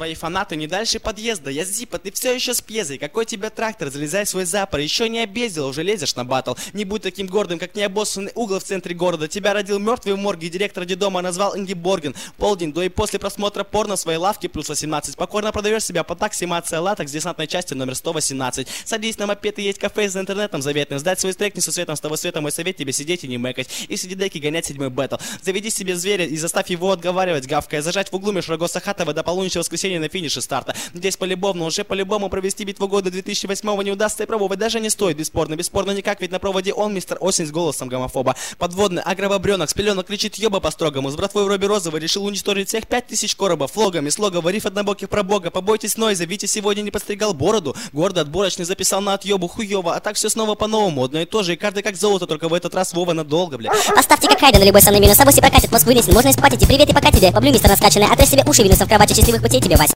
Твои фанаты не дальше подъезда. Я Зипа, ты все еще с пьезой. Какой тебе трактор? Залезай в свой запор. Еще не обездил, уже лезешь на баттл. Не будь таким гордым, как необоссанный угол в центре города. Тебя родил мертвый в морге, директор детдома назвал Ингеборген. Полдень до и после просмотра порно в своей лавке плюс 18. Покорно продаешь себя по такси Мация Латекс десантной части номер 118. Садись на мопед и едь в кафе за интернетом заветным. Сдать свой стрек не со светом, с того света мой совет тебе сидеть и не мэкать. И среди деки гонять 7-й бэтл. Заведи себе зверя и заставь его отговаривать, гавкая. Зажать в углу меж рогов Сахатова до полуночи воскресенья на финише старта. Здесь полюбовно, уже по-любому провести битву года 2008-го не удастся и пробовать даже не стоит, бесспорно. Бесспорно никак, ведь на проводе он, мистер Осень, с голосом гомофоба. Подводный агробобренок с пеленок кричит ёба по-строгому. С братвой в робе розовой решил уничтожить всех 5000 коробов. Флогами, слогов, риф однобоких про бога. Побойтесь Нойза, Витя сегодня не подстригал бороду. Гордо отборочный записал на отъебу хуёво. А так все снова по-новому, одно и то же. И каждый как золото, только в этот раз Вова надолго, бля. Поставьте как Хайда на любой самый минус. Авось и прокатит, мозг вынесен. Можно испортить и привет и пока тебе. Поблю мистер раскачанный. Отрежь себе уши, винусом в кровати счастливых путей тебе.